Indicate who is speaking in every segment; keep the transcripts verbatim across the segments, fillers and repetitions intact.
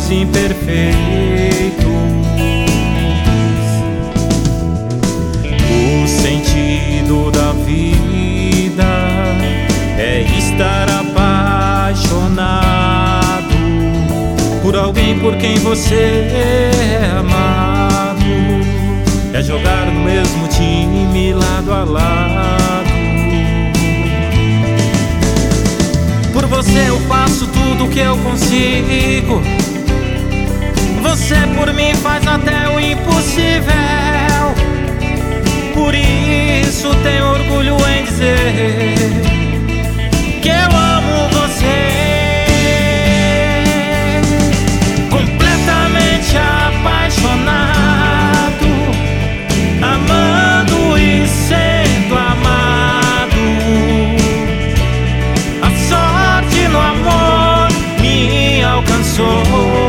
Speaker 1: somos imperfeitos. O sentido da vida é estar apaixonado por alguém por quem você é amado. É jogar no mesmo time lado a lado. Por você eu faço tudo o que eu consigo. Você por mim faz até o impossível. Por isso tenho orgulho em dizer que eu amo você. Completamente apaixonado, amando e sendo amado. A sorte no amor me alcançou.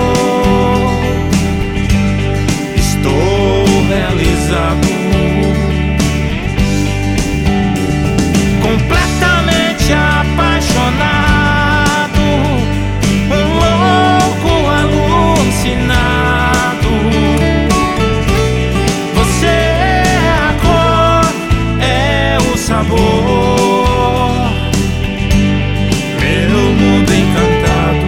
Speaker 1: Estou realizado. Completamente apaixonado, um louco alucinado. Você é a cor, é o sabor, meu mundo encantado.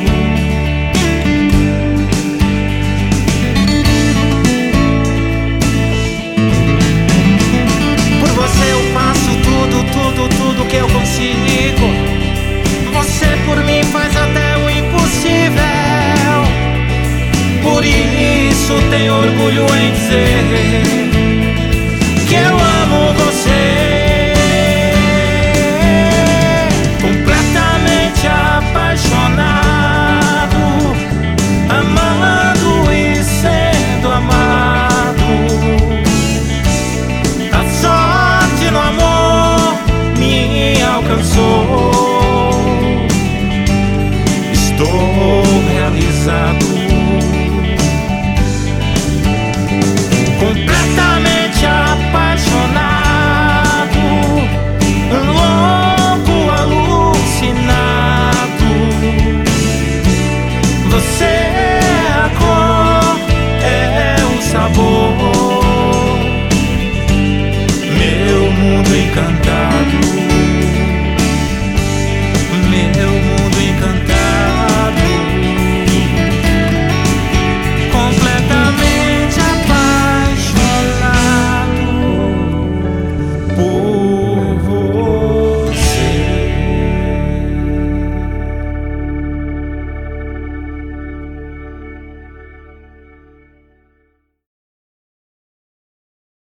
Speaker 1: Por você eu faço tudo, tudo, tudo que eu consigo. Você por mim faz até o impossível. Por isso tenho orgulho em dizer